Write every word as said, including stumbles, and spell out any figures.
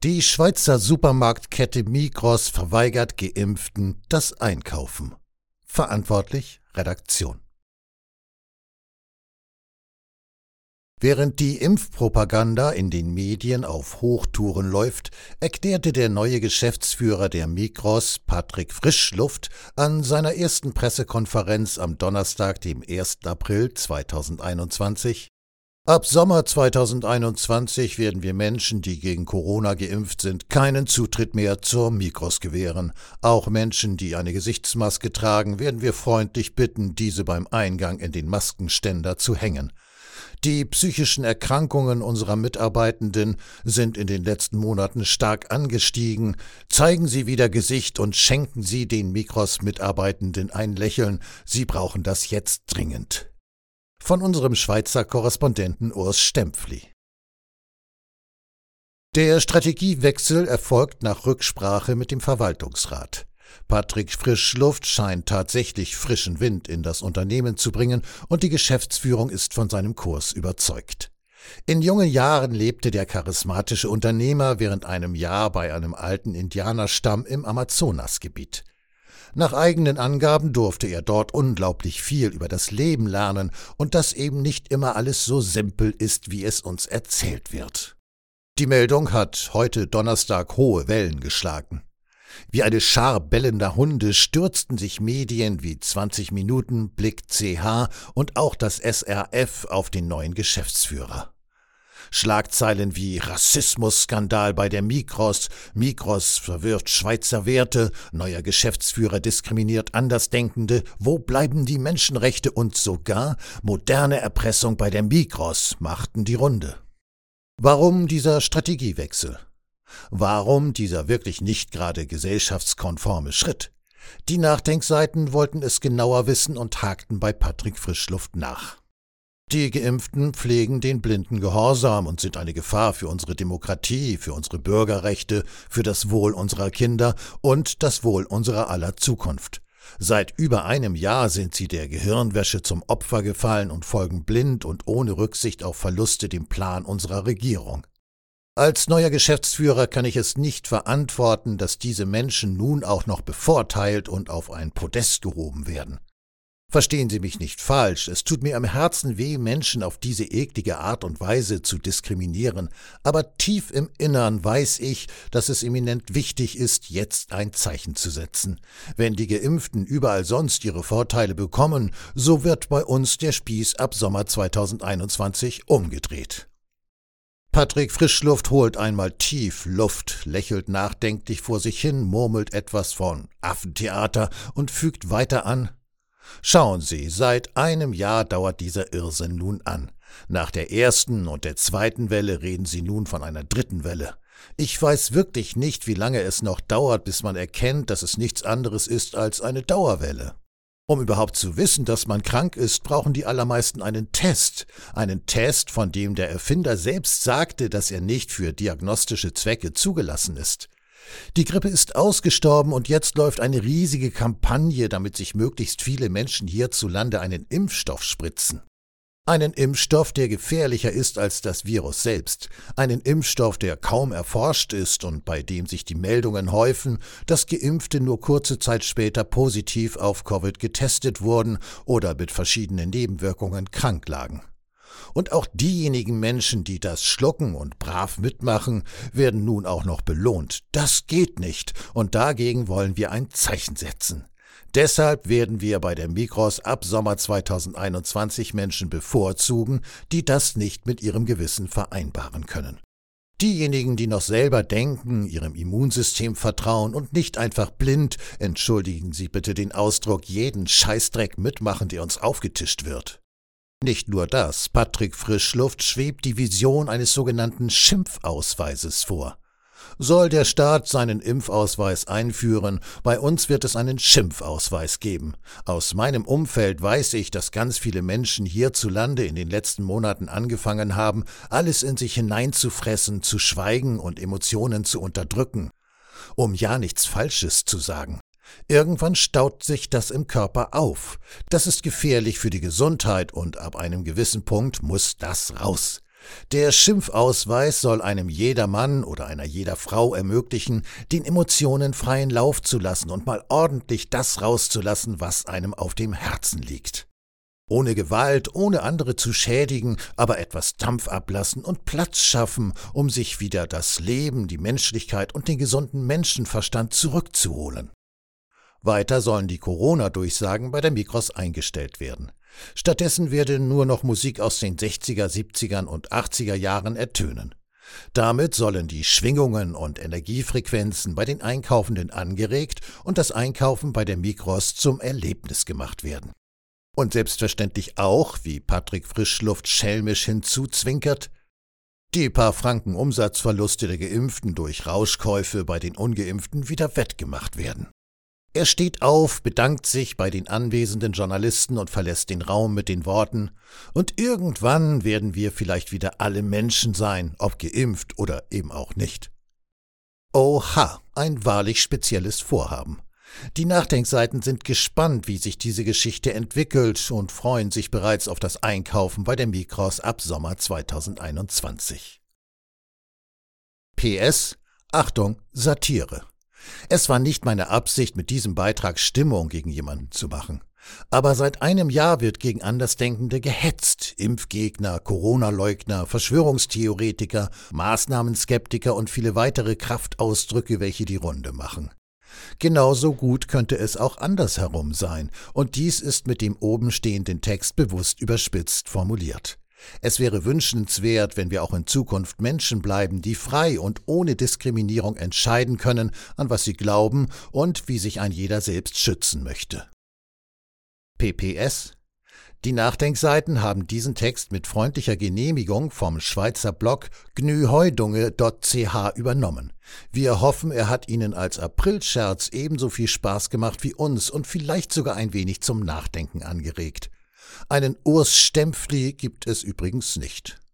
Die Schweizer Supermarktkette Migros verweigert Geimpften das Einkaufen. Verantwortlich Redaktion. Während die Impfpropaganda in den Medien auf Hochtouren läuft, erklärte der neue Geschäftsführer der Migros, Patrick Frischluft, an seiner ersten Pressekonferenz am Donnerstag, dem ersten April zweitausendeinundzwanzig: Ab Sommer zweitausendeinundzwanzig werden wir Menschen, die gegen Corona geimpft sind, keinen Zutritt mehr zur Migros gewähren. Auch Menschen, die eine Gesichtsmaske tragen, werden wir freundlich bitten, diese beim Eingang in den Maskenständer zu hängen. Die psychischen Erkrankungen unserer Mitarbeitenden sind in den letzten Monaten stark angestiegen. Zeigen Sie wieder Gesicht und schenken Sie den Migros-Mitarbeitenden ein Lächeln. Sie brauchen das jetzt dringend. Von unserem Schweizer Korrespondenten Urs Stempfli. Der Strategiewechsel erfolgt nach Rücksprache mit dem Verwaltungsrat. Patrick Frischluft scheint tatsächlich frischen Wind in das Unternehmen zu bringen und die Geschäftsführung ist von seinem Kurs überzeugt. In jungen Jahren lebte der charismatische Unternehmer während einem Jahr bei einem alten Indianerstamm im Amazonasgebiet. Nach eigenen Angaben durfte er dort unglaublich viel über das Leben lernen und dass eben nicht immer alles so simpel ist, wie es uns erzählt wird. Die Meldung hat heute Donnerstag hohe Wellen geschlagen. Wie eine Schar bellender Hunde stürzten sich Medien wie zwanzig Minuten, Blick C H und auch das S R F auf den neuen Geschäftsführer. Schlagzeilen wie Rassismusskandal bei der Migros, Migros verwirft Schweizer Werte, neuer Geschäftsführer diskriminiert Andersdenkende, wo bleiben die Menschenrechte und sogar moderne Erpressung bei der Migros machten die Runde. Warum dieser Strategiewechsel? Warum dieser wirklich nicht gerade gesellschaftskonforme Schritt? Die Nachdenkseiten wollten es genauer wissen und hakten bei Patrick Frischluft nach. Die Geimpften pflegen den blinden Gehorsam und sind eine Gefahr für unsere Demokratie, für unsere Bürgerrechte, für das Wohl unserer Kinder und das Wohl unserer aller Zukunft. Seit über einem Jahr sind sie der Gehirnwäsche zum Opfer gefallen und folgen blind und ohne Rücksicht auf Verluste dem Plan unserer Regierung. Als neuer Geschäftsführer kann ich es nicht verantworten, dass diese Menschen nun auch noch bevorteilt und auf ein Podest gehoben werden. Verstehen Sie mich nicht falsch, es tut mir am Herzen weh, Menschen auf diese eklige Art und Weise zu diskriminieren, aber tief im Innern weiß ich, dass es eminent wichtig ist, jetzt ein Zeichen zu setzen. Wenn die Geimpften überall sonst ihre Vorteile bekommen, so wird bei uns der Spieß ab Sommer zweitausendeinundzwanzig umgedreht. Patrick Frischluft holt einmal tief Luft, lächelt nachdenklich vor sich hin, murmelt etwas von Affentheater und fügt weiter an: Schauen Sie, seit einem Jahr dauert dieser Irrsinn nun an. Nach der ersten und der zweiten Welle reden Sie nun von einer dritten Welle. Ich weiß wirklich nicht, wie lange es noch dauert, bis man erkennt, dass es nichts anderes ist als eine Dauerwelle. Um überhaupt zu wissen, dass man krank ist, brauchen die allermeisten einen Test. Einen Test, von dem der Erfinder selbst sagte, dass er nicht für diagnostische Zwecke zugelassen ist. Die Grippe ist ausgestorben und jetzt läuft eine riesige Kampagne, damit sich möglichst viele Menschen hierzulande einen Impfstoff spritzen. Einen Impfstoff, der gefährlicher ist als das Virus selbst. Einen Impfstoff, der kaum erforscht ist und bei dem sich die Meldungen häufen, dass Geimpfte nur kurze Zeit später positiv auf Covid getestet wurden oder mit verschiedenen Nebenwirkungen krank lagen. Und auch diejenigen Menschen, die das schlucken und brav mitmachen, werden nun auch noch belohnt. Das geht nicht und dagegen wollen wir ein Zeichen setzen. Deshalb werden wir bei der Migros ab Sommer zweitausendeinundzwanzig Menschen bevorzugen, die das nicht mit ihrem Gewissen vereinbaren können. Diejenigen, die noch selber denken, ihrem Immunsystem vertrauen und nicht einfach blind, entschuldigen Sie bitte den Ausdruck, jeden Scheißdreck mitmachen, der uns aufgetischt wird. Nicht nur das, Patrick Frischluft schwebt die Vision eines sogenannten Schimpfausweises vor. Soll der Staat seinen Impfausweis einführen, bei uns wird es einen Schimpfausweis geben. Aus meinem Umfeld weiß ich, dass ganz viele Menschen hierzulande in den letzten Monaten angefangen haben, alles in sich hineinzufressen, zu schweigen und Emotionen zu unterdrücken, um ja nichts Falsches zu sagen. Irgendwann staut sich das im Körper auf. Das ist gefährlich für die Gesundheit und ab einem gewissen Punkt muss das raus. Der Schimpfausweis soll einem jedermann oder einer jeder Frau ermöglichen, den Emotionen freien Lauf zu lassen und mal ordentlich das rauszulassen, was einem auf dem Herzen liegt. Ohne Gewalt, ohne andere zu schädigen, aber etwas Dampf ablassen und Platz schaffen, um sich wieder das Leben, die Menschlichkeit und den gesunden Menschenverstand zurückzuholen. Weiter sollen die Corona-Durchsagen bei der Migros eingestellt werden. Stattdessen werde nur noch Musik aus den sechziger, siebziger und achtziger Jahren ertönen. Damit sollen die Schwingungen und Energiefrequenzen bei den Einkaufenden angeregt und das Einkaufen bei der Migros zum Erlebnis gemacht werden. Und selbstverständlich auch, wie Patrick Frischluft schelmisch hinzuzwinkert, die paar Franken Umsatzverluste der Geimpften durch Rauschkäufe bei den Ungeimpften wieder wettgemacht werden. Er steht auf, bedankt sich bei den anwesenden Journalisten und verlässt den Raum mit den Worten: Und irgendwann werden wir vielleicht wieder alle Menschen sein, ob geimpft oder eben auch nicht. Oha, ein wahrlich spezielles Vorhaben. Die Nachdenkseiten sind gespannt, wie sich diese Geschichte entwickelt und freuen sich bereits auf das Einkaufen bei der Migros ab Sommer zweitausendeinundzwanzig. P S. Achtung, Satire. Es war nicht meine Absicht, mit diesem Beitrag Stimmung gegen jemanden zu machen. Aber seit einem Jahr wird gegen Andersdenkende gehetzt. Impfgegner, Corona-Leugner, Verschwörungstheoretiker, Maßnahmenskeptiker und viele weitere Kraftausdrücke, welche die Runde machen. Genauso gut könnte es auch andersherum sein, und dies ist mit dem oben stehenden Text bewusst überspitzt formuliert. Es wäre wünschenswert, wenn wir auch in Zukunft Menschen bleiben, die frei und ohne Diskriminierung entscheiden können, an was sie glauben und wie sich ein jeder selbst schützen möchte. P P S. Die Nachdenkseiten haben diesen Text mit freundlicher Genehmigung vom Schweizer Blog gnüheudunge punkt c h übernommen. Wir hoffen, er hat Ihnen als Aprilscherz ebenso viel Spaß gemacht wie uns und vielleicht sogar ein wenig zum Nachdenken angeregt. Einen Urs Stempfli gibt es übrigens nicht.